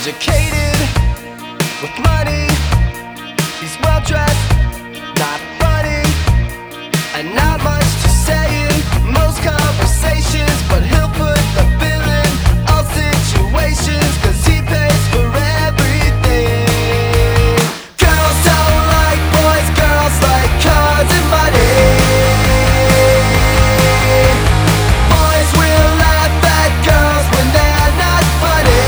Educated, with money, he's well dressed, not funny, and not much to say in most conversations, but he'll put the bill in all situations, cause he pays for everything. Girls don't like boys, girls like cars and money. Boys will laugh at girls when they're not funny.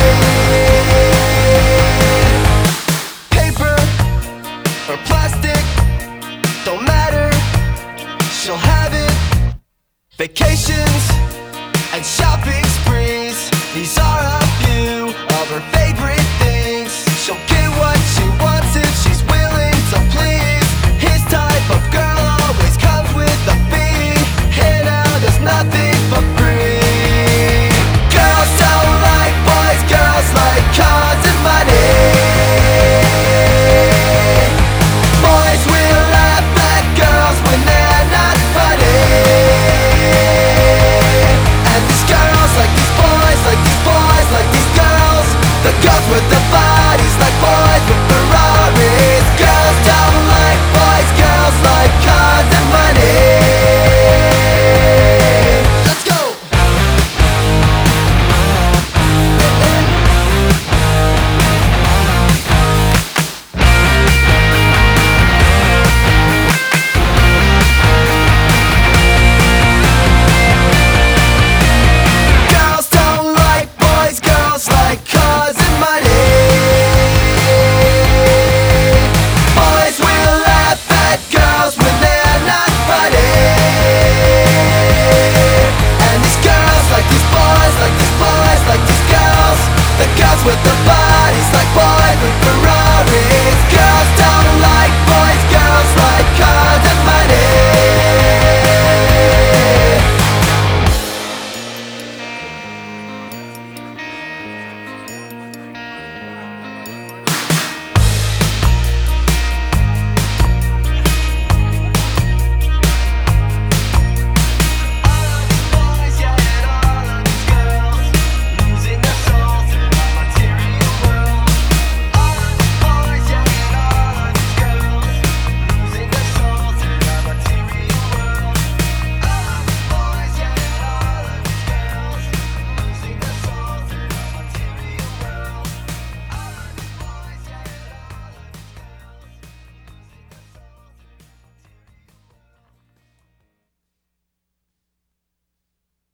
Paper or plastic, don't matter, she'll have it. Vacations and shopping sprees, these are a few of her favorite things. She'll get what she wants if she's willing to please. His type of girl always comes with a fee. Here now there's nothing for free. Girls don't like boys, girls like cars and money. Boys will laugh at girls when they're not funny. And these girls like these boys, like these boys, like these girls. The girls with the bodies like boys with Ferraris. Girls don't like boys, girls like cars and money. Let's go! Girls don't like boys, girls like cars and money. Boys will laugh at girls when they're not funny. And these girls like these boys, like these boys, like these girls. The girls with the